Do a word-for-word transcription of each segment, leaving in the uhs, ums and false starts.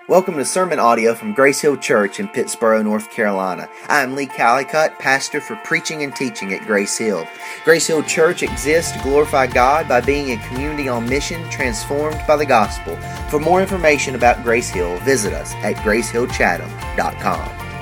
Welcome to sermon audio from Grace Hill Church in Pittsboro, North Carolina. I am Lee Callicutt, pastor for preaching and teaching at Grace Hill. Grace Hill Church exists to glorify God by being a community on mission transformed by the gospel. For more information about Grace Hill, visit us at grace hill chatham dot com.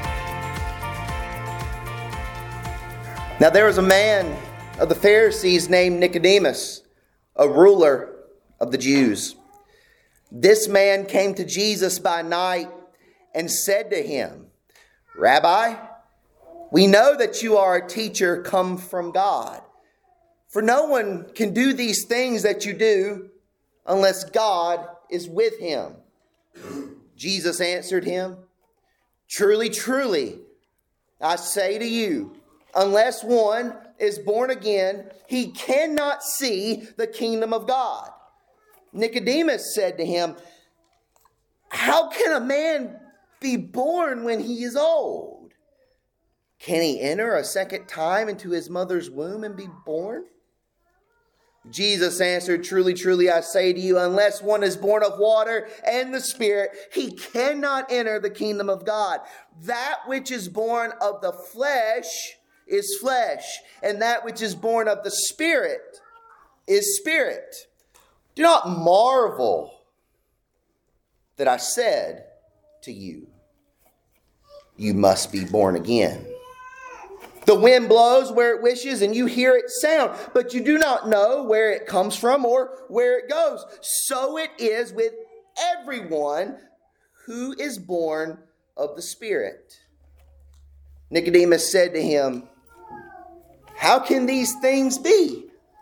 Now there was a man of the Pharisees named Nicodemus, a ruler of the Jews. This man came to Jesus by night and said to him, "Rabbi, we know that you are a teacher come from God. For no one can do these things that you do unless God is with him." Jesus answered him, "Truly, truly, I say to you, unless one is born again, he cannot see the kingdom of God." Nicodemus said to him, "How can a man be born when he is old? Can he enter a second time into his mother's womb and be born?" Jesus answered, "Truly, truly, I say to you, unless one is born of water and the Spirit, he cannot enter the kingdom of God. That which is born of the flesh is flesh, and that which is born of the Spirit is spirit. Do not marvel that I said to you, you must be born again. The wind blows where it wishes, and you hear its sound, but you do not know where it comes from or where it goes. So it is with everyone who is born of the Spirit." Nicodemus said to him, "How can these things be?"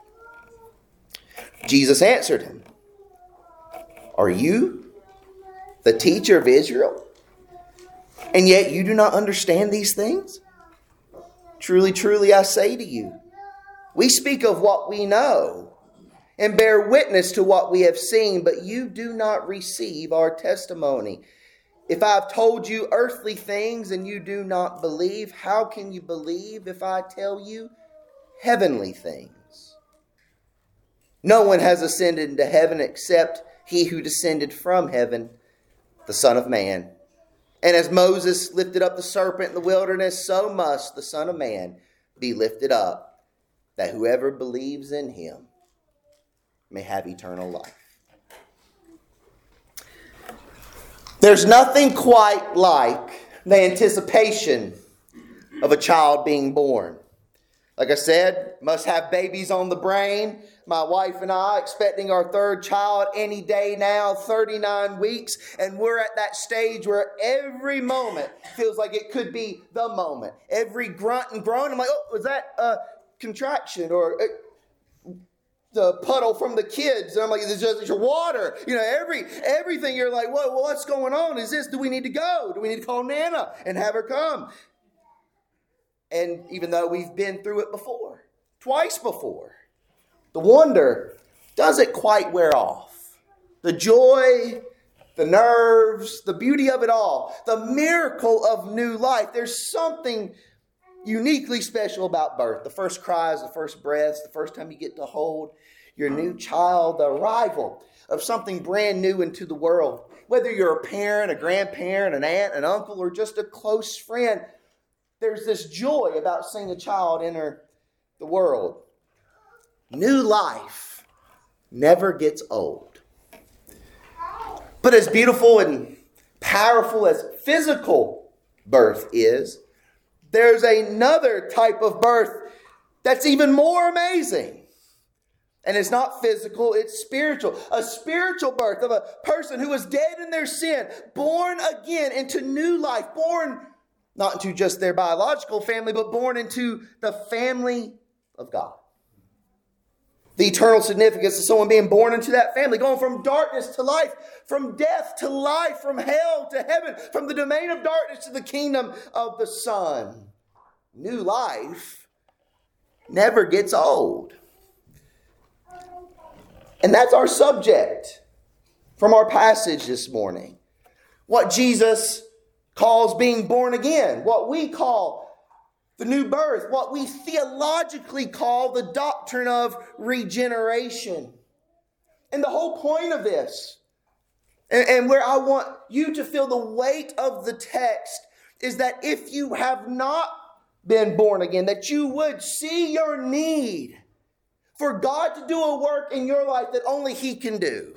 Jesus answered him, "Are you the teacher of Israel, and yet you do not understand these things? Truly, truly, I say to you, we speak of what we know and bear witness to what we have seen, but you do not receive our testimony. If I have told you earthly things and you do not believe, how can you believe if I tell you heavenly things? No one has ascended into heaven except he who descended from heaven, the Son of Man. And as Moses lifted up the serpent in the wilderness, so must the Son of Man be lifted up, that whoever believes in him may have eternal life." There's nothing quite like the anticipation of a child being born. Like I said, must have babies on the brain. My wife and I expecting our third child any day now, thirty-nine weeks. And we're at that stage where every moment feels like it could be the moment. Every grunt and groan, I'm like, oh, was that a contraction? Or uh, the puddle from the kids. And I'm like, it's just it's water. You know, every everything you're like, whoa, well, what's going on? Is this, do we need to go? Do we need to call Nana and have her come? And even though we've been through it before, twice before, the wonder doesn't quite wear off. The joy, the nerves, the beauty of it all, the miracle of new life. There's something uniquely special about birth. The first cries, the first breaths, the first time you get to hold your new child, the arrival of something brand new into the world. Whether you're a parent, a grandparent, an aunt, an uncle, or just a close friend, there's this joy about seeing a child enter the world. New life never gets old. But as beautiful and powerful as physical birth is, there's another type of birth that's even more amazing. And it's not physical, it's spiritual. A spiritual birth of a person who was dead in their sin, born again into new life, born not into just their biological family, but born into the family of God. The eternal significance of someone being born into that family, going from darkness to life, from death to life, from hell to heaven, from the domain of darkness to the kingdom of the Son. New life never gets old. And that's our subject from our passage this morning. What Jesus calls being born again, what we call the new birth, what we theologically call the doctrine of regeneration. And the whole point of this And, and where I want you to feel the weight of the text is that if you have not been born again, that you would see your need for God to do a work in your life that only He can do.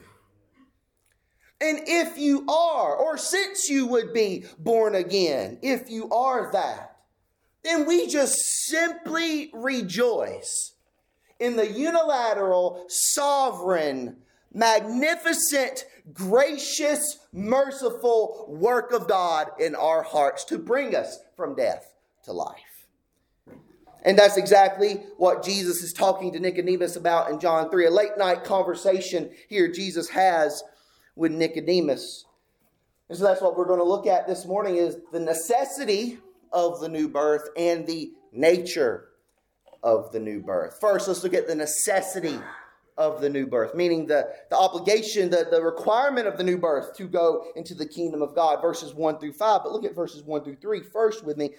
And if you are, or since you would be born again, if you are that, then we just simply rejoice in the unilateral, sovereign, magnificent, gracious, merciful work of God in our hearts to bring us from death to life. And that's exactly what Jesus is talking to Nicodemus about in John three. A late night conversation here Jesus has with Nicodemus. And so that's what we're going to look at this morning, is the necessity of the new birth and the nature of the new birth. First, let's look at the necessity of the new birth, meaning the, the obligation, the, the requirement of the new birth to go into the kingdom of God, verses one through five. But look at verses one through three first with me.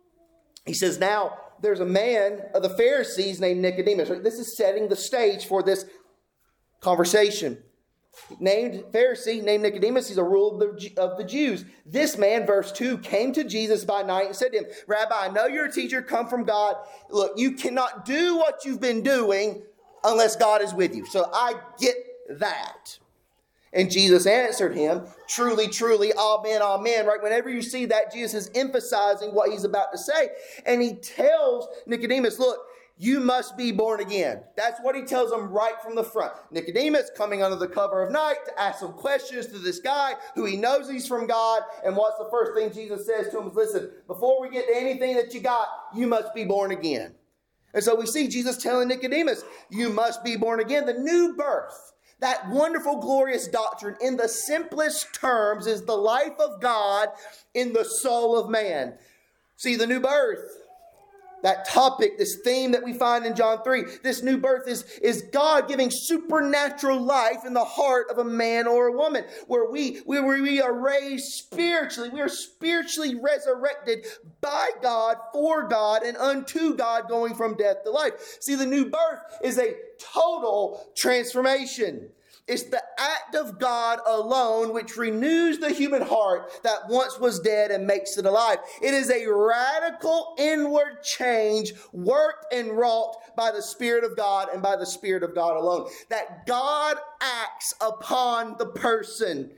He says, now there's a man of the Pharisees named Nicodemus. This is setting the stage for this conversation. Named Pharisee, named Nicodemus, he's a ruler of the, of the Jews. This man, verse two, came to Jesus by night and said to him, Rabbi, I know you're a teacher come from God. Look, you cannot do what you've been doing unless God is with you. So I get that. And Jesus answered him, truly, truly, amen, amen. Right? Whenever you see that, Jesus is emphasizing what he's about to say. And he tells Nicodemus, look, you must be born again. That's what he tells him right from the front. Nicodemus coming under the cover of night to ask some questions to this guy who he knows he's from God. And what's the first thing Jesus says to him is, listen, before we get to anything that you got, you must be born again. And so we see Jesus telling Nicodemus, you must be born again. The new birth, that wonderful, glorious doctrine, in the simplest terms, is the life of God in the soul of man. See, the new birth, that topic, this theme that we find in John three, this new birth is, is God giving supernatural life in the heart of a man or a woman, where we, where we are raised spiritually. We are spiritually resurrected by God, for God, and unto God, going from death to life. See, the new birth is a total transformation. It's the act of God alone which renews the human heart that once was dead and makes it alive. It is a radical inward change worked and wrought by the Spirit of God and by the Spirit of God alone. That God acts upon the person.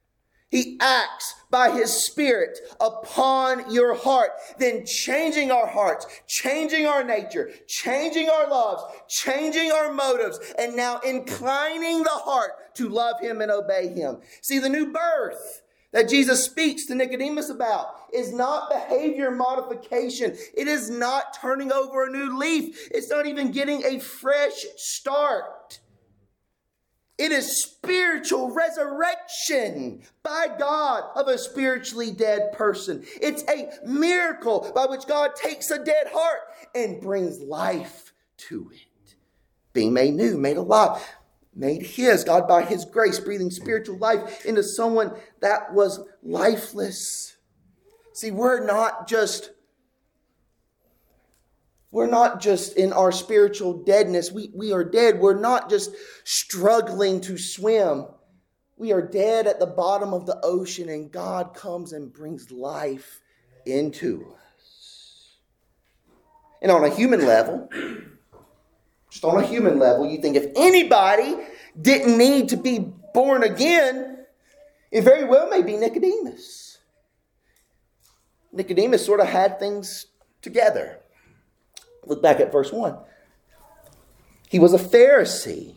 He acts by His Spirit upon your heart, then changing our hearts, changing our nature, changing our loves, changing our motives, and now inclining the heart to love Him and obey Him. See, the new birth that Jesus speaks to Nicodemus about is not behavior modification. It is not turning over a new leaf. It's not even getting a fresh start. It is spiritual resurrection by God of a spiritually dead person. It's a miracle by which God takes a dead heart and brings life to it. Being made new, made alive, made His. God by His grace breathing spiritual life into someone that was lifeless. See, we're not just We're not just in our spiritual deadness. We, we are dead. We're not just struggling to swim. We are dead at the bottom of the ocean, and God comes and brings life into us. And on a human level, just on a human level, you think if anybody didn't need to be born again, it very well may be Nicodemus. Nicodemus sort of had things together. Look back at verse one. He was a Pharisee.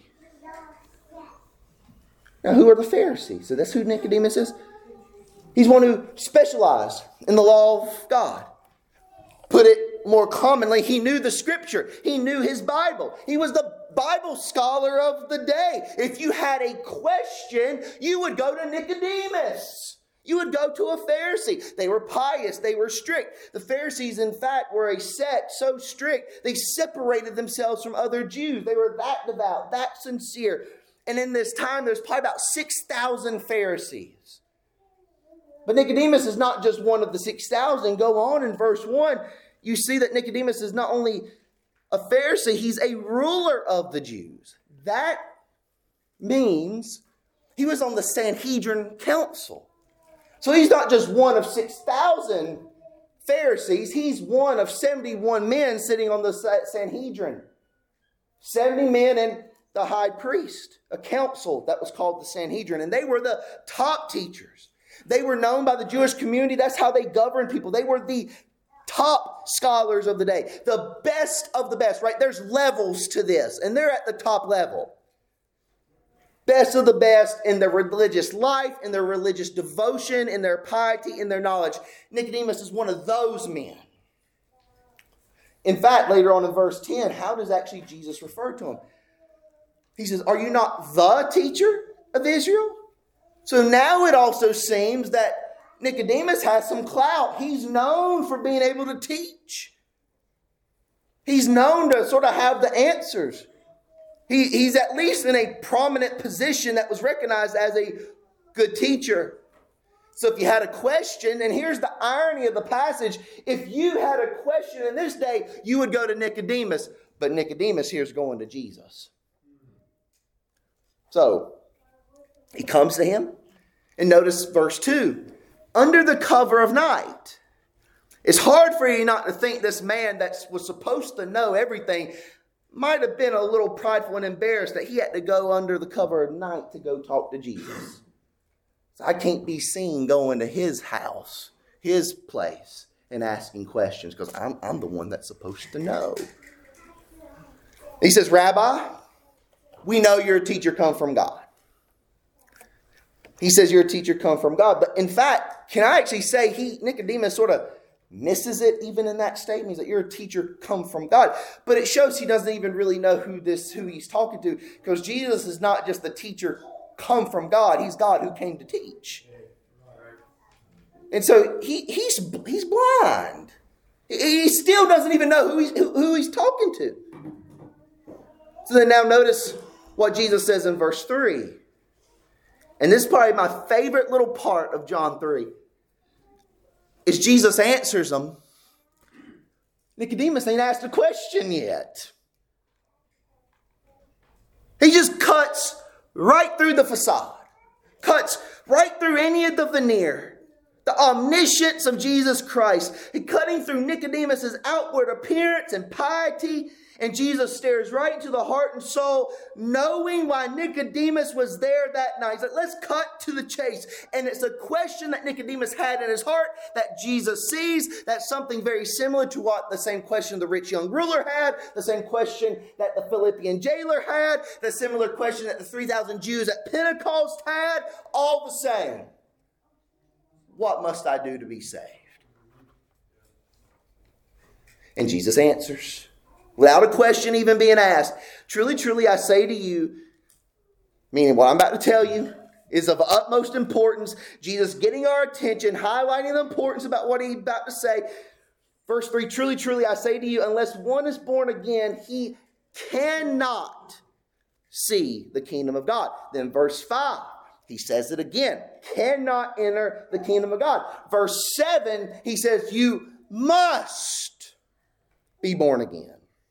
Now, who are the Pharisees? So that's who Nicodemus is. He's one who specialized in the law of God. Put it more commonly, he knew the Scripture. He knew his Bible. He was the Bible scholar of the day. If you had a question, you would go to Nicodemus. You would go to a Pharisee. They were pious. They were strict. The Pharisees, in fact, were a sect so strict, they separated themselves from other Jews. They were that devout, that sincere. And in this time, there's probably about six thousand Pharisees. But Nicodemus is not just one of the six thousand. Go on in verse one. You see that Nicodemus is not only a Pharisee, he's a ruler of the Jews. That means He was on the Sanhedrin council. So he's not just one of six thousand Pharisees. He's one of seventy-one men sitting on the Sanhedrin. seventy men and the high priest, a council that was called the Sanhedrin. And they were the top teachers. They were known by the Jewish community. That's how they governed people. They were the top scholars of the day. The best of the best, right? There's levels to this. And they're at the top level. Best of the best in their religious life, in their religious devotion, in their piety, in their knowledge. Nicodemus is one of those men. In fact, later on in verse ten, how does actually Jesus refer to him? He says, are you not the teacher of Israel? So now it also seems that Nicodemus has some clout. He's known for being able to teach. He's known to sort of have the answers. He, he's at least in a prominent position that was recognized as a good teacher. So if you had a question, and here's the irony of the passage, if you had a question in this day, you would go to Nicodemus. But Nicodemus here's going to Jesus. So he comes to him. And notice verse two. Under the cover of night. It's hard for you not to think this man that was supposed to know everything might have been a little prideful and embarrassed that he had to go under the cover of night to go talk to Jesus. So I can't be seen going to his house, his place, and asking questions because I'm, I'm the one that's supposed to know. He says, Rabbi, we know you're a teacher come from God. He says you're a teacher come from God. But in fact, can I actually say he Nicodemus sort of misses it even in that statement. He's like, you're a teacher come from God. But it shows he doesn't even really know who this who he's talking to. Because Jesus is not just the teacher come from God. He's God who came to teach. And so he, he's, he's blind. He still doesn't even know who he's, who, who he's talking to. So then now notice what Jesus says in verse three. And this is probably my favorite little part of John three. Is Jesus answers them. Nicodemus ain't asked a question yet. He just cuts right through the facade. Cuts right through any of the veneer. The omniscience of Jesus Christ. He cutting through Nicodemus's outward appearance and piety. And Jesus stares right into the heart and soul, knowing why Nicodemus was there that night. He's like, let's cut to the chase. And it's a question that Nicodemus had in his heart that Jesus sees. That's something very similar to what the same question the rich young ruler had, the same question that the Philippian jailer had, the similar question that the three thousand Jews at Pentecost had, all the same. What must I do to be saved? And Jesus answers. Without a question even being asked. Truly, truly, I say to you, meaning what I'm about to tell you is of utmost importance. Jesus getting our attention, highlighting the importance about what he's about to say. Verse three, truly, truly, I say to you, unless one is born again, he cannot see the kingdom of God. Then verse five, he says it again, cannot enter the kingdom of God. Verse seven, he says, you must be born again.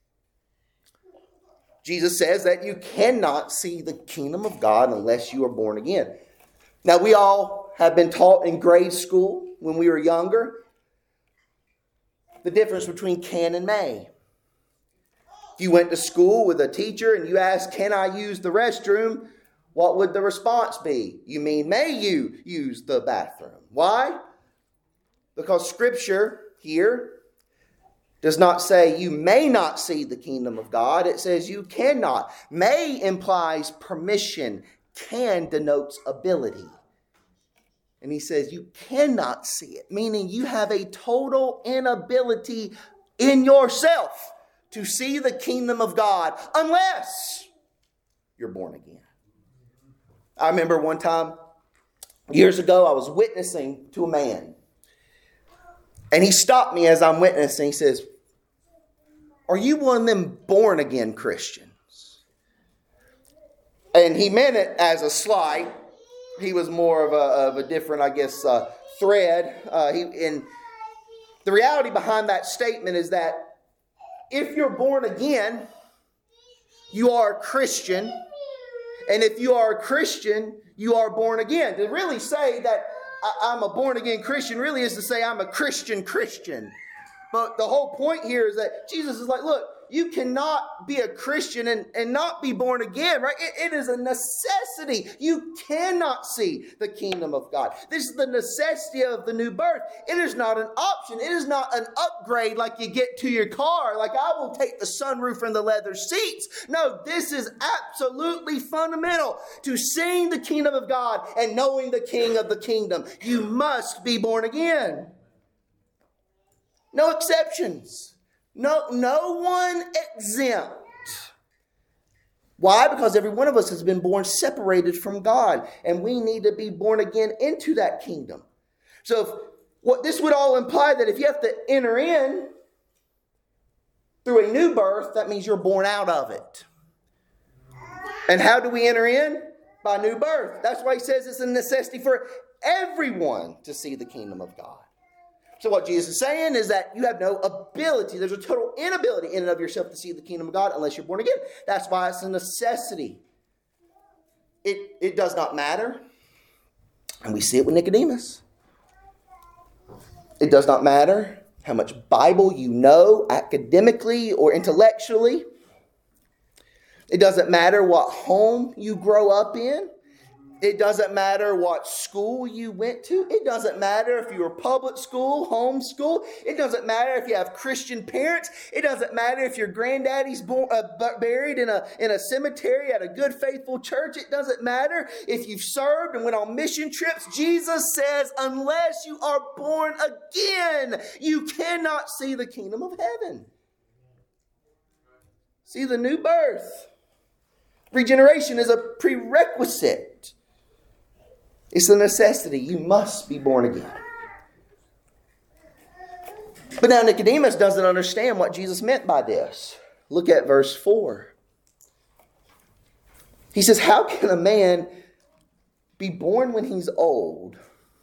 Jesus says that you cannot see the kingdom of God unless you are born again. Now, we all have been taught in grade school when we were younger the difference between can and may. If you went to school with a teacher and you asked, can I use the restroom? What would the response be? You mean, may you use the bathroom? Why? Because Scripture here does not say you may not see the kingdom of God. It says you cannot. May implies permission. Can denotes ability. And he says you cannot see it, meaning you have a total inability in yourself to see the kingdom of God unless you're born again. I remember one time, years ago, I was witnessing to a man. And he stopped me as I'm witnessing. He says, are you one of them born again Christians? And he meant it as a slight. He was more of a, of a different, I guess, uh, thread. Uh, he, and the reality behind that statement is that if you're born again, you are a Christian. And if you are a Christian, you are born again. To really say that I'm a born again Christian really is to say I'm a Christian Christian. But the whole point here is that Jesus is like, look, you cannot be a Christian and, and not be born again, right? It, it is a necessity. You cannot see the kingdom of God. This is the necessity of the new birth. It is not an option. It is not an upgrade like you get to your car. Like, I will take the sunroof and the leather seats. No, this is absolutely fundamental to seeing the kingdom of God and knowing the King of the kingdom. You must be born again. No exceptions. No, no one exempt. Why? Because every one of us has been born separated from God, and we need to be born again into that kingdom. So if, what this would all imply that if you have to enter in through a new birth, that means you're born out of it. And how do we enter in? By new birth. That's why he says it's a necessity for everyone to see the kingdom of God. So what Jesus is saying is that you have no ability. There's a total inability in and of yourself to see the kingdom of God unless you're born again. That's why it's a necessity. It, it does not matter. And we see it with Nicodemus. It does not matter how much Bible you know academically or intellectually. It doesn't matter what home you grow up in. It doesn't matter what school you went to. It doesn't matter if you were public school, home school. It doesn't matter if you have Christian parents. It doesn't matter if your granddaddy's born, uh, buried in a, in a cemetery at a good, faithful church. It doesn't matter if you've served and went on mission trips. Jesus says, unless you are born again, you cannot see the kingdom of heaven. See the new birth. Regeneration is a prerequisite. It's a necessity. You must be born again. But now Nicodemus doesn't understand what Jesus meant by this. Look at verse four. He says, how can a man be born when he's old?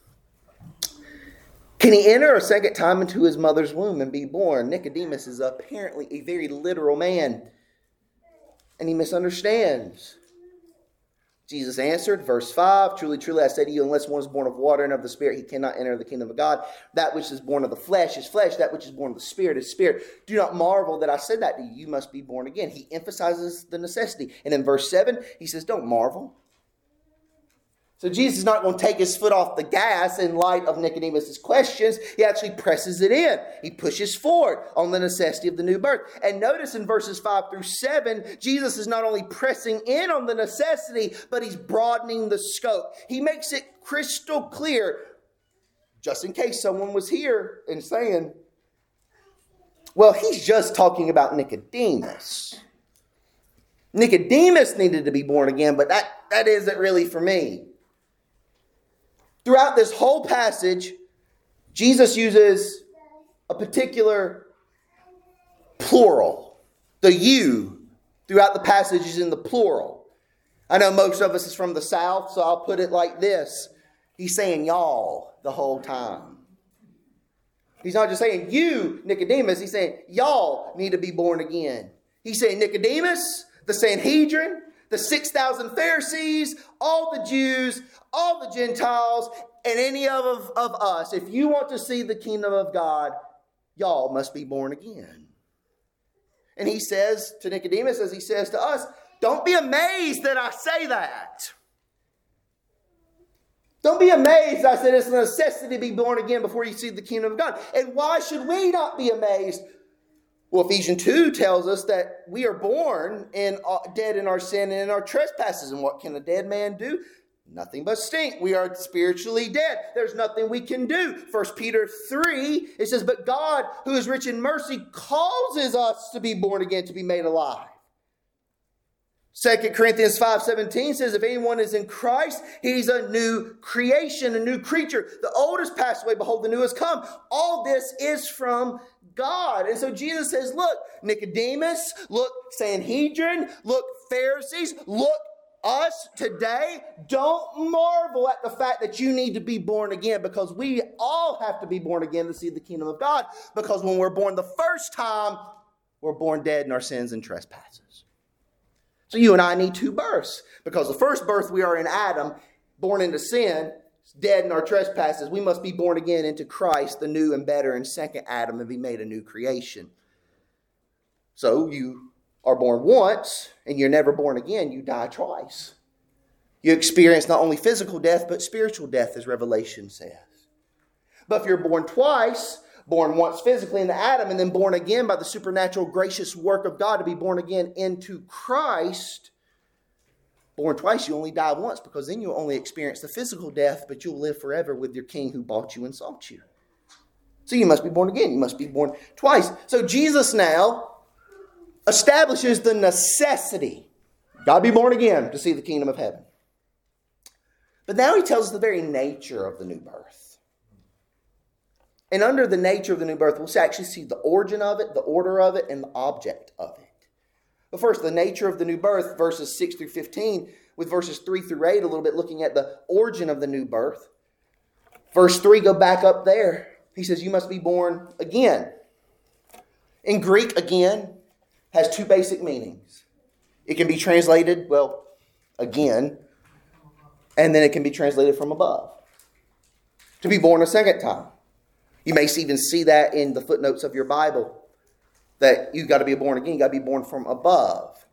Can he enter a second time into his mother's womb and be born? Nicodemus is apparently a very literal man, and he misunderstands. Jesus answered, verse five, truly, truly, I say to you, unless one is born of water and of the Spirit, he cannot enter the kingdom of God. That which is born of the flesh is flesh. That which is born of the Spirit is spirit. Do not marvel that I said that to you. You must be born again. He emphasizes the necessity. And in verse seven, he says, don't marvel. So Jesus is not going to take his foot off the gas in light of Nicodemus' questions. He actually presses it in. He pushes forward on the necessity of the new birth. And notice in verses five through seven, Jesus is not only pressing in on the necessity, but he's broadening the scope. He makes it crystal clear, just in case someone was here and saying, well, he's just talking about Nicodemus. Nicodemus needed to be born again, but that, that isn't really for me. Throughout this whole passage, Jesus uses a particular plural. The you throughout the passage is in the plural. I know most of us is from the South, so I'll put it like this. He's saying y'all the whole time. He's not just saying you, Nicodemus. He's saying y'all need to be born again. He's saying Nicodemus, the Sanhedrin, the six thousand Pharisees, all the Jews, all the Gentiles, and any of, of us. If you want to see the kingdom of God, y'all must be born again. And he says to Nicodemus, as he says to us, don't be amazed that I say that. Don't be amazed I said it's a necessity to be born again before you see the kingdom of God. And why should we not be amazed? Well, Ephesians two tells us that we are born in, uh, dead in our sin and in our trespasses. And what can a dead man do? Nothing but stink. We are spiritually dead. There's nothing we can do. First Peter three, it says, but God, who is rich in mercy, causes us to be born again, to be made alive. Second Corinthians five seventeen says, if anyone is in Christ, he's a new creation, a new creature. The old has passed away, behold, the new has come. All this is from God. And so Jesus says, look, Nicodemus, look, Sanhedrin, look, Pharisees, look, us today, don't marvel at the fact that you need to be born again, because we all have to be born again to see the kingdom of God. Because when we're born the first time, we're born dead in our sins and trespasses. So you and I need two births, because the first birth we are in Adam, born into sin, dead in our trespasses, we must be born again into Christ, the new and better and second Adam, and be made a new creation. So you are born once, and you're never born again. You die twice. You experience not only physical death, but spiritual death, as Revelation says. But if you're born twice, born once physically into Adam, and then born again by the supernatural gracious work of God to be born again into Christ, born twice, you only die once, because then you'll only experience the physical death, but you'll live forever with your King who bought you and sought you. So you must be born again. You must be born twice. So Jesus now establishes the necessity. Got to be born again to see the kingdom of heaven. But now he tells us the very nature of the new birth. And under the nature of the new birth, we'll actually see the origin of it, the order of it, and the object of it. But first, the nature of the new birth, verses six through fifteen, with verses three through eight, a little bit looking at the origin of the new birth. Verse three, go back up there. He says, you must be born again. In Greek, again, has two basic meanings. It can be translated, well, again, and then it can be translated from above. To be born a second time. You may even see that in the footnotes of your Bible, that you've got to be born again. You've got to be born from above.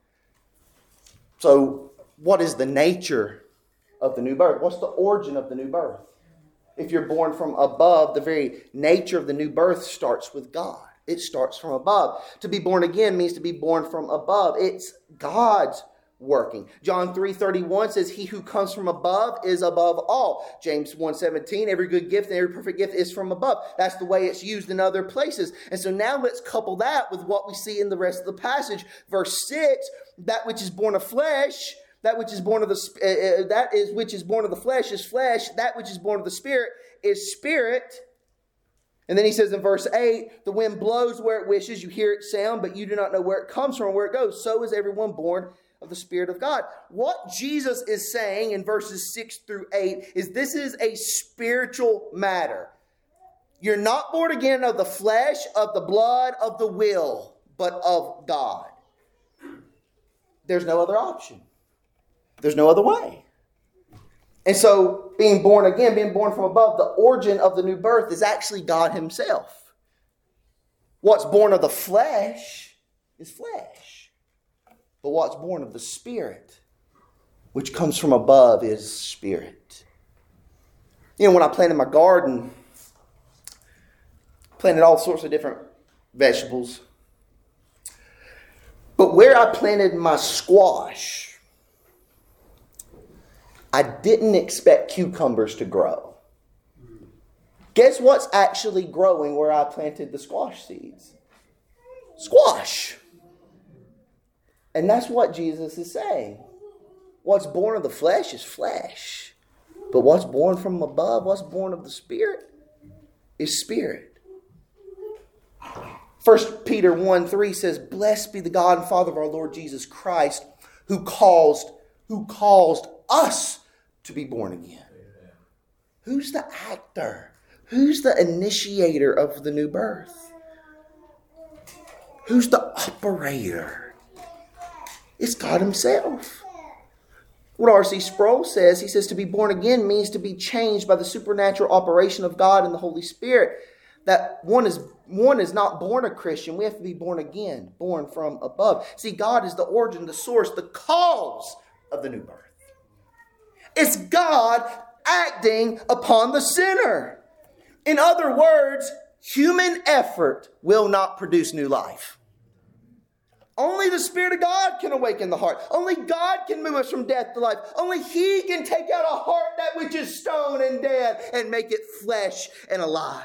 So what is the nature of the new birth? What's the origin of the new birth? If you're born from above, the very nature of the new birth starts with God. It starts from above. To be born again means to be born from above. It's God's working. John three thirty-one says, he who comes from above is above all. James one seventeen, every good gift and every perfect gift is from above. That's the way it's used in other places. And so now let's couple that with what we see in the rest of the passage. Verse six, that which is born of flesh, that which is born of the uh, that is which is born of the flesh is flesh, that which is born of the spirit is spirit. And then he says in verse eight, the wind blows where it wishes, you hear its sound, but you do not know where it comes from or where it goes. So is everyone born of the Spirit of God. What Jesus is saying in verses six through eight is this is a spiritual matter. You're not born again of the flesh, of the blood, of the will, but of God. There's no other option. There's no other way. And so being born again, being born from above, the origin of the new birth is actually God himself. What's born of the flesh is flesh. But what's born of the Spirit, which comes from above, is spirit. You know, when I planted my garden, planted all sorts of different vegetables. But where I planted my squash, I didn't expect cucumbers to grow. Guess what's actually growing where I planted the squash seeds? Squash. And that's what Jesus is saying. What's born of the flesh is flesh. But what's born from above, what's born of the Spirit, is spirit. First Peter one three says, blessed be the God and Father of our Lord Jesus Christ, who caused, who caused us to be born again. Amen. Who's the actor? Who's the initiator of the new birth? Who's the operator? It's God himself. What R C Sproul says, he says to be born again means to be changed by the supernatural operation of God and the Holy Spirit. That one is one is not born a Christian. We have to be born again, born from above. See, God is the origin, the source, the cause of the new birth. It's God acting upon the sinner. In other words, human effort will not produce new life. Only the Spirit of God can awaken the heart. Only God can move us from death to life. Only He can take out a heart that which is stone and dead and make it flesh and alive.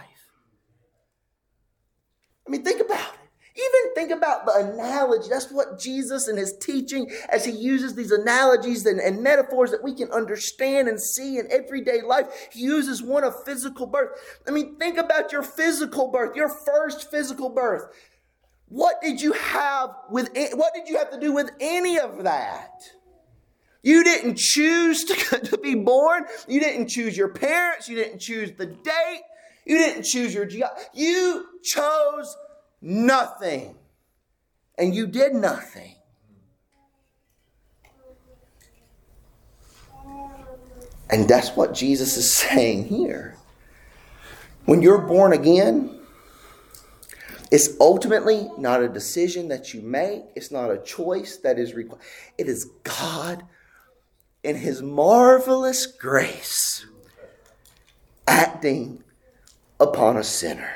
I mean, think about it. Even think about the analogy. That's what Jesus and his teaching, as he uses these analogies and, and metaphors that we can understand and see in everyday life. He uses one of physical birth. I mean, think about your physical birth, your first physical birth. What did you have with? What did you have to do with any of that? You didn't choose to, to be born. You didn't choose your parents. You didn't choose the date. You didn't choose your job. You chose nothing. And you did nothing. And that's what Jesus is saying here. When you're born again, it's ultimately not a decision that you make. It's not a choice that is required. It is God in His marvelous grace acting upon a sinner.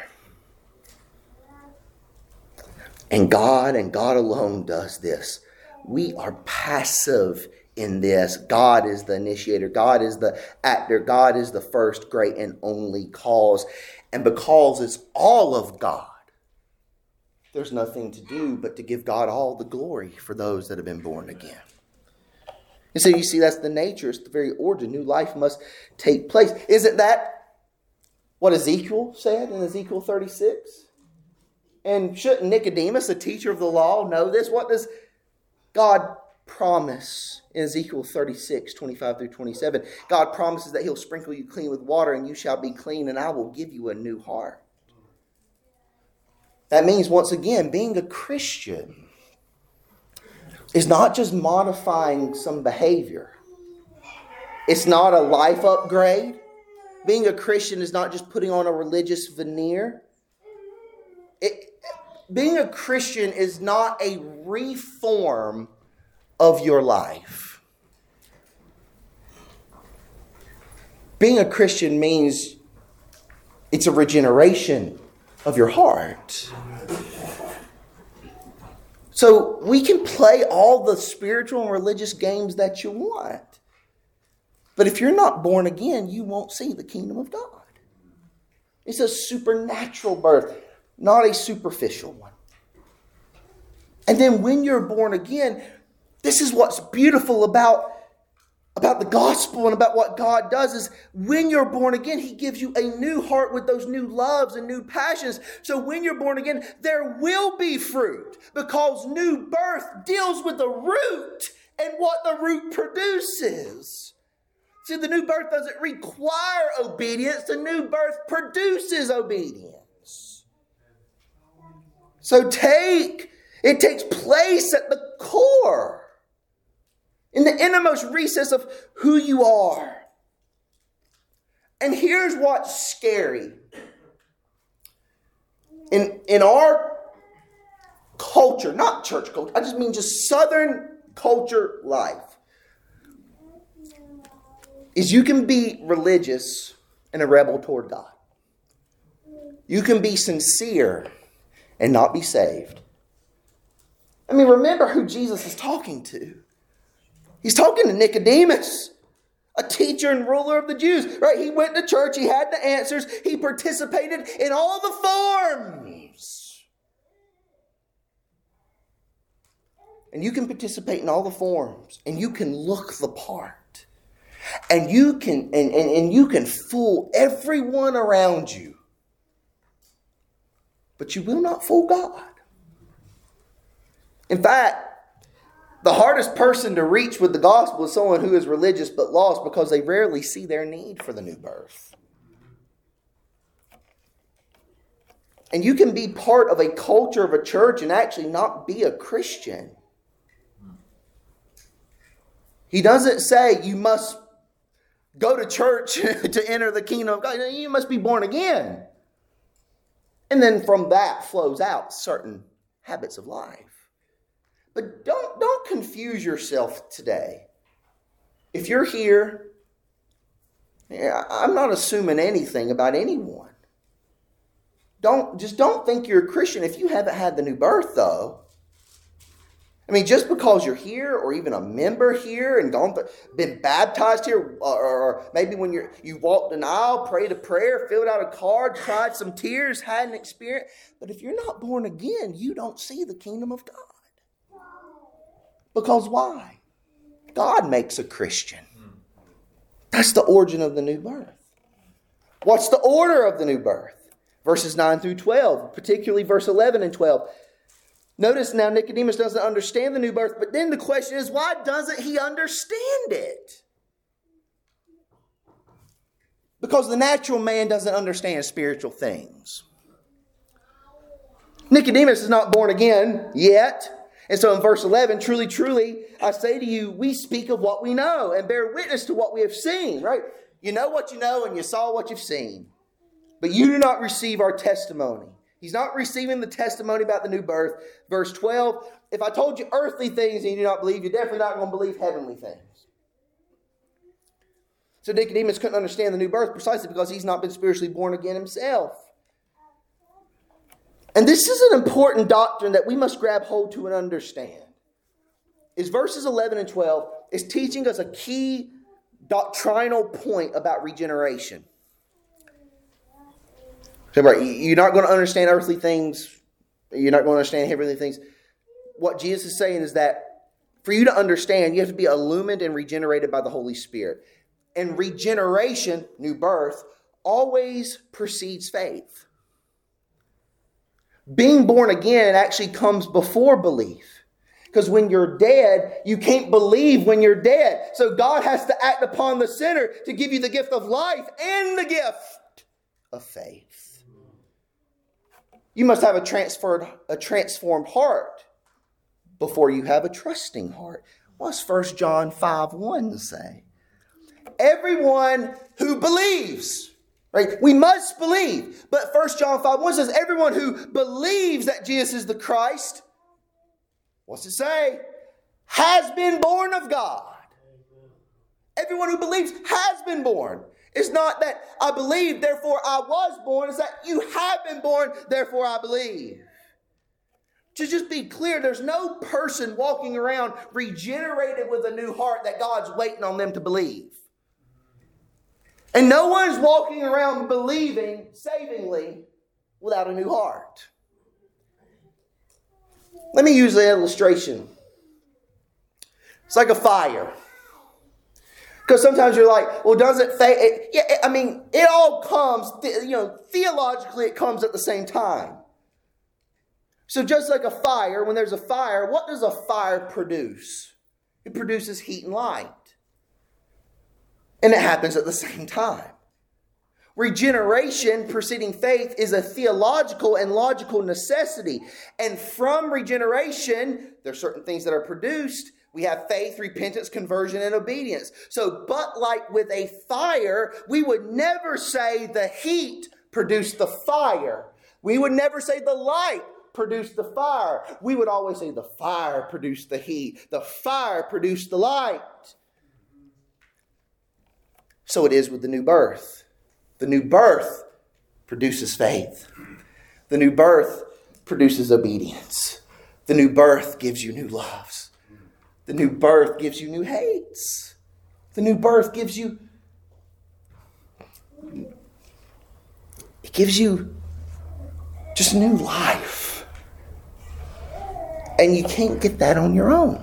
And God and God alone does this. We are passive in this. God is the initiator. God is the actor. God is the first, great, and only cause. And because it's all of God, there's nothing to do but to give God all the glory for those that have been born again. And so you see, that's the nature. It's the very origin. New life must take place. Isn't that what Ezekiel said in Ezekiel thirty-six? And shouldn't Nicodemus, a teacher of the law, know this? What does God promise in Ezekiel thirty-six, twenty-five through twenty-seven? God promises that He'll sprinkle you clean with water and you shall be clean, and I will give you a new heart. That means, once again, being a Christian is not just modifying some behavior. It's not a life upgrade. Being a Christian is not just putting on a religious veneer. It, being a Christian is not a reform of your life. Being a Christian means it's a regeneration of your heart. So we can play all the spiritual and religious games that you want. But if you're not born again, you won't see the kingdom of God. It's a supernatural birth, not a superficial one. And then when you're born again, this is what's beautiful about, about the gospel and about what God does is when you're born again, He gives you a new heart with those new loves and new passions. So when you're born again, there will be fruit because new birth deals with the root and what the root produces. See, the new birth doesn't require obedience. The new birth produces obedience. So take, it takes place at the core, in the innermost recess of who you are. And here's what's scary. In, in our culture, not church culture, I just mean just Southern culture life, is you can be religious and a rebel toward God. You can be sincere and not be saved. I mean, remember who Jesus is talking to. He's talking to Nicodemus, a teacher and ruler of the Jews. Right? He went to church. He had the answers. He participated in all the forms. And you can participate in all the forms. And you can look the part. And you can and, and, and you can fool everyone around you. But you will not fool God. In fact, the hardest person to reach with the gospel is someone who is religious but lost because they rarely see their need for the new birth. And you can be part of a culture of a church and actually not be a Christian. He doesn't say you must go to church to enter the kingdom of God. You must be born again. And then from that flows out certain habits of life. But don't, don't confuse yourself today. If you're here, I'm not assuming anything about anyone. Don't, just don't think you're a Christian if you haven't had the new birth, though. I mean, just because you're here or even a member here and gone, been baptized here, or, or maybe when you're, you walked an aisle, prayed a prayer, filled out a card, cried some tears, had an experience. But if you're not born again, you don't see the kingdom of God. Because why? God makes a Christian. That's the origin of the new birth. What's the order of the new birth? Verses nine through twelve, particularly verse eleven and twelve. Notice now Nicodemus doesn't understand the new birth, but then the question is, why doesn't he understand it? Because the natural man doesn't understand spiritual things. Nicodemus is not born again yet. And so in verse eleven, truly, truly, I say to you, we speak of what we know and bear witness to what we have seen, right? You know what you know and you saw what you've seen. But you do not receive our testimony. He's not receiving the testimony about the new birth. Verse twelve, if I told you earthly things and you do not believe, you're definitely not going to believe heavenly things. So Nicodemus couldn't understand the new birth precisely because he's not been spiritually born again himself. And this is an important doctrine that we must grab hold to and understand. Is verses eleven and twelve is teaching us a key doctrinal point about regeneration. So, right, you're not going to understand earthly things. You're not going to understand heavenly things. What Jesus is saying is that for you to understand, you have to be illumined and regenerated by the Holy Spirit. And regeneration, new birth, always precedes faith. Being born again actually comes before belief. Because when you're dead, you can't believe when you're dead. So God has to act upon the sinner to give you the gift of life and the gift of faith. You must have a transferred, a transformed heart before you have a trusting heart. What's First John five one say? Everyone who believes, right? We must believe. But First John five one says everyone who believes that Jesus is the Christ, what's it say? Has been born of God. Everyone who believes has been born. It's not that I believe, therefore I was born. It's that you have been born, therefore I believe. To just be clear, there's no person walking around regenerated with a new heart that God's waiting on them to believe. And no one's walking around believing savingly without a new heart. Let me use an illustration. It's like a fire. Because sometimes you're like, well, doesn't faith... Yeah, I mean, it all comes, you know, theologically it comes at the same time. So just like a fire, when there's a fire, what does a fire produce? It produces heat and light. And it happens at the same time. Regeneration preceding faith is a theological and logical necessity. And from regeneration, there are certain things that are produced. We have faith, repentance, conversion, and obedience. So, but like with a fire, we would never say the heat produced the fire. We would never say the light produced the fire. We would always say the fire produced the heat. The fire produced the light. So it is with the new birth. The new birth produces faith. The new birth produces obedience. The new birth gives you new loves. The new birth gives you new hates. The new birth gives you, it gives you just new life. And you can't get that on your own.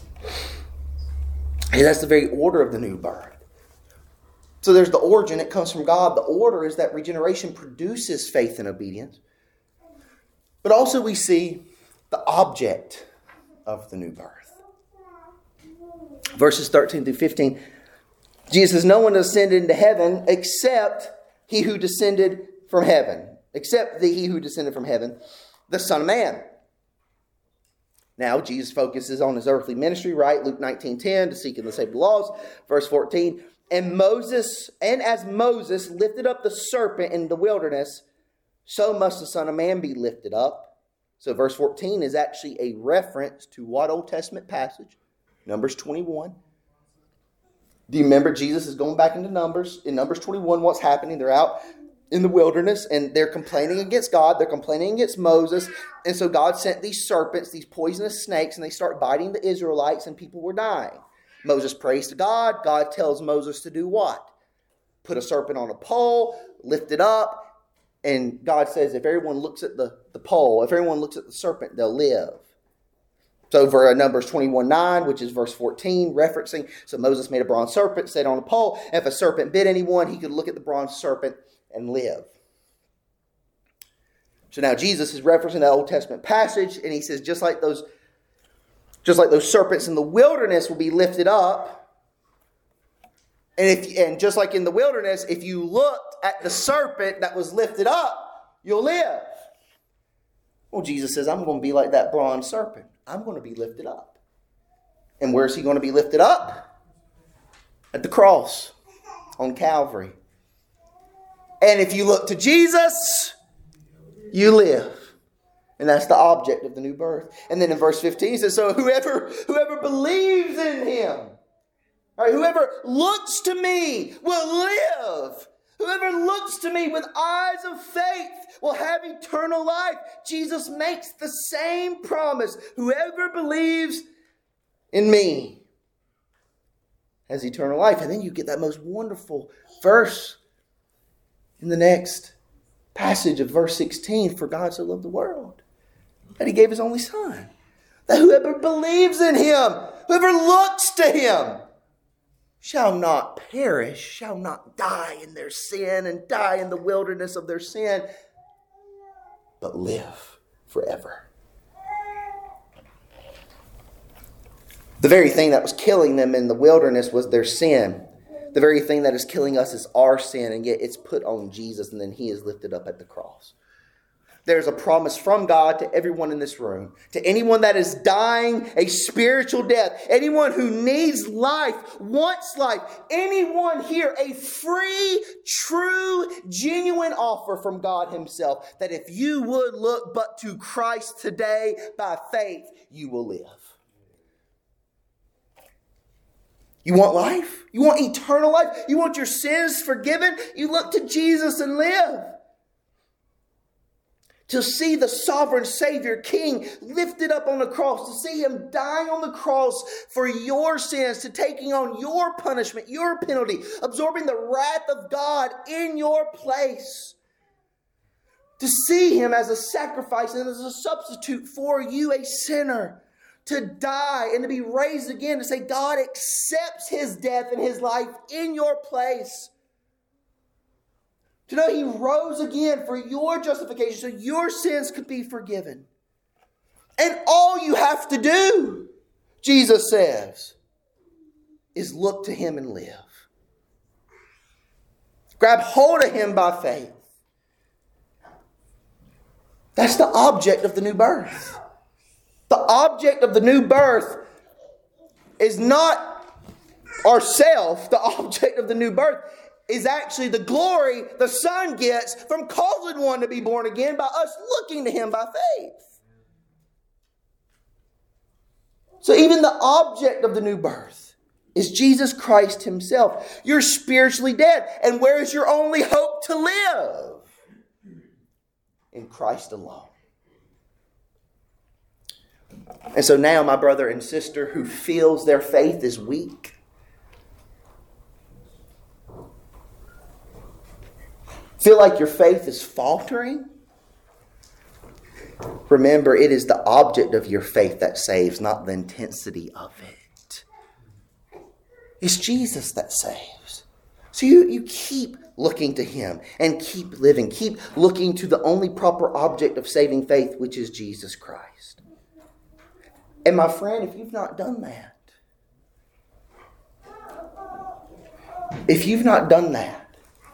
And that's the very order of the new birth. So there's the origin, it comes from God. The order is that regeneration produces faith and obedience. But also we see the object of the new birth. Verses thirteen through fifteen. Jesus says, no one ascended into heaven except he who descended from heaven. Except the he who descended from heaven, the Son of Man. Now, Jesus focuses on his earthly ministry, right? Luke nineteen ten, to seek and to save the lost. Verse fourteen. And Moses, and as Moses lifted up the serpent in the wilderness, so must the Son of Man be lifted up. So verse fourteen is actually a reference to what Old Testament passage? Numbers twenty-one. Do you remember Jesus is going back into Numbers? In Numbers twenty-one, what's happening? They're out in the wilderness and they're complaining against God. They're complaining against Moses. And so God sent these serpents, these poisonous snakes, and they start biting the Israelites and people were dying. Moses prays to God. God tells Moses to do what? Put a serpent on a pole, lift it up. And God says if everyone looks at the, the pole, if everyone looks at the serpent, they'll live. So for Numbers twenty-one nine, which is verse fourteen, referencing, so Moses made a bronze serpent, set on a pole. And if a serpent bit anyone, he could look at the bronze serpent and live. So now Jesus is referencing that Old Testament passage, and he says just like those, just like those serpents in the wilderness will be lifted up, and if and just like in the wilderness, if you looked at the serpent that was lifted up, you'll live. Well, Jesus says, I'm going to be like that bronze serpent. I'm going to be lifted up. And where's he going to be lifted up? At the cross on Calvary. And if you look to Jesus, you live. And that's the object of the new birth. And then in verse fifteen it says, so whoever, whoever believes in him, all right, whoever looks to me will live. Whoever looks to me with eyes of faith will have eternal life. Jesus makes the same promise. Whoever believes in me has eternal life. And then you get that most wonderful verse in the next passage of verse sixteen. For God so loved the world that he gave his only son, that whoever believes in him, whoever looks to him, shall not perish, shall not die in their sin and die in the wilderness of their sin, but live forever. The very thing that was killing them in the wilderness was their sin. The very thing that is killing us is our sin, and yet it's put on Jesus, and then he is lifted up at the cross. There's a promise from God to everyone in this room, to anyone that is dying a spiritual death, anyone who needs life, wants life, anyone here, a free, true, genuine offer from God himself, that if you would look but to Christ today by faith, you will live. You want life? You want eternal life? You want your sins forgiven? You look to Jesus and live. To see the sovereign Savior King lifted up on the cross, to see him dying on the cross for your sins, to taking on your punishment, your penalty, absorbing the wrath of God in your place. To see him as a sacrifice and as a substitute for you, a sinner. To die and to be raised again, to say God accepts his death and his life in your place. To know he rose again for your justification so your sins could be forgiven. And all you have to do, Jesus says, is look to him and live. Grab hold of him by faith. That's the object of the new birth. The object of the new birth is not ourself. The object of the new birth is actually the glory the Son gets from causing one to be born again by us looking to him by faith. So even the object of the new birth is Jesus Christ himself. You're spiritually dead. And where is your only hope to live? In Christ alone. And so now, my brother and sister who feels their faith is weak, feel like your faith is faltering, remember, it is the object of your faith that saves, not the intensity of it. It's Jesus that saves. So you, you keep looking to him and keep living. Keep looking to the only proper object of saving faith, which is Jesus Christ. And my friend, if you've not done that, if you've not done that,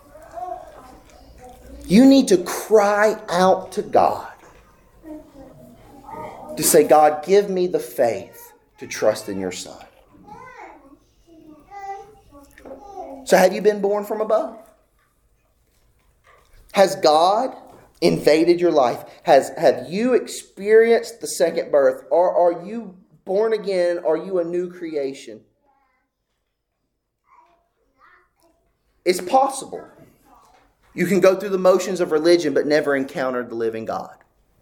you need to cry out to God to say, God, give me the faith to trust in your Son. So have you been born from above? Has God invaded your life? Has have you experienced the second birth? Or are you born again? Are you a new creation? It's possible. You can go through the motions of religion but never encounter the living God.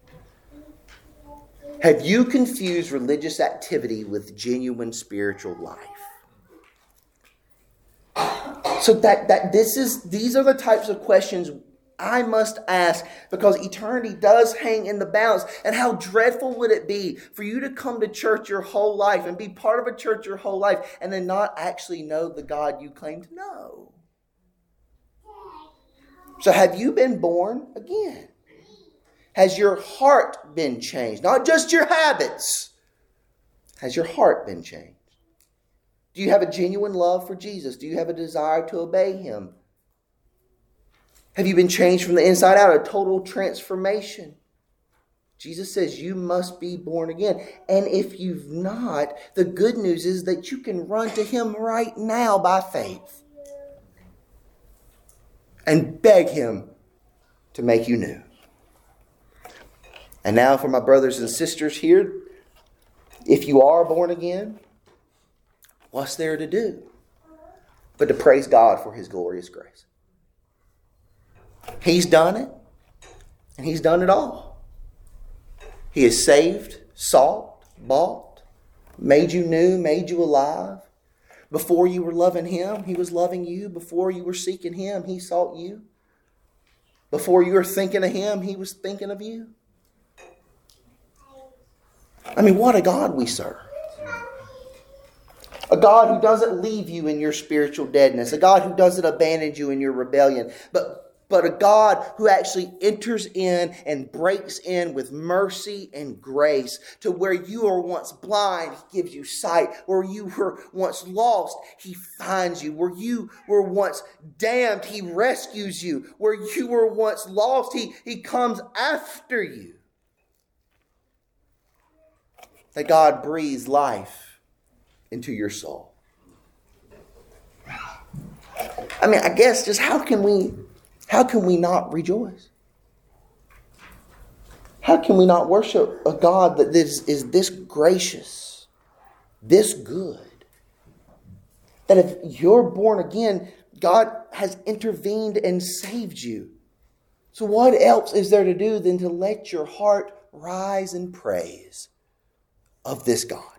Have you confused religious activity with genuine spiritual life? So that, that this is these are the types of questions I must ask, because eternity does hang in the balance. And how dreadful would it be for you to come to church your whole life and be part of a church your whole life and then not actually know the God you claim to know? So have you been born again? Has your heart been changed? Not just your habits. Has your heart been changed? Do you have a genuine love for Jesus? Do you have a desire to obey him? Have you been changed from the inside out? A total transformation. Jesus says you must be born again. And if you've not, the good news is that you can run to him right now by faith and beg him to make you new. And now for my brothers and sisters here, if you are born again, what's there to do but to praise God for his glorious grace? He's done it, and he's done it all. He has saved, sought, bought, made you new, made you alive. Before you were loving him, he was loving you. Before you were seeking him, he sought you. Before you were thinking of him, he was thinking of you. I mean, what a God we serve. A God who doesn't leave you in your spiritual deadness. A God who doesn't abandon you in your rebellion. But But a God who actually enters in and breaks in with mercy and grace to where you were once blind, he gives you sight. Where you were once lost, he finds you. Where you were once damned, he rescues you. Where you were once lost, he, he comes after you. That God breathes life into your soul. I mean, I guess just how can we... How can we not rejoice? How can we not worship a God that is, is this gracious, this good? That if you're born again, God has intervened and saved you. So what else is there to do than to let your heart rise in praise of this God?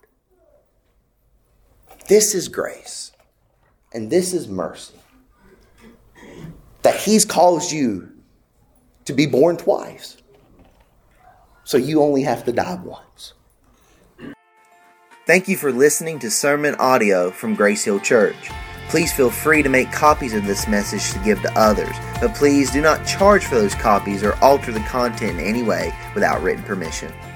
This is grace, and this is mercy. That he's caused you to be born twice. So you only have to die once. Thank you for listening to sermon audio from Grace Hill Church. Please feel free to make copies of this message to give to others. But please do not charge for those copies or alter the content in any way without written permission.